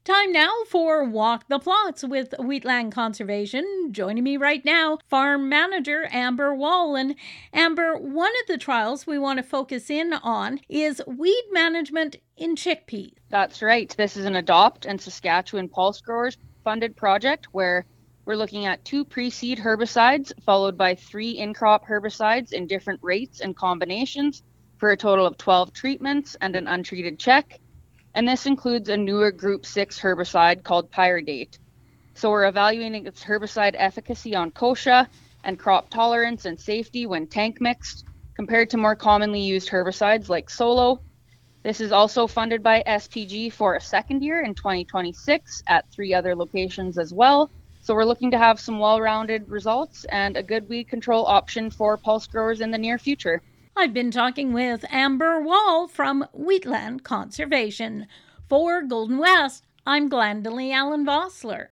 Time now for Walk the Plots with Wheatland Conservation. Joining me right now, Farm Manager Amber Wall. And Amber, one of the trials we want to focus in on is weed management in chickpeas. That's right. This is an Adopt and Saskatchewan Pulse Growers funded project where we're looking at 2 pre-seed herbicides followed by 3 in-crop herbicides in different rates and combinations for a total of 12 treatments and an untreated check. And this includes a newer Group 6 herbicide called Pyridate. So we're evaluating its herbicide efficacy on kochia and crop tolerance and safety when tank mixed, compared to more commonly used herbicides like Solo. This is also funded by SPG for a second year in 2026 at 3 other locations as well. So we're looking to have some well-rounded results and a good weed control option for pulse growers in the near future. I've been talking with Amber Wall from Wheatland Conservation. For Golden West, I'm Glendalee Allen Vossler.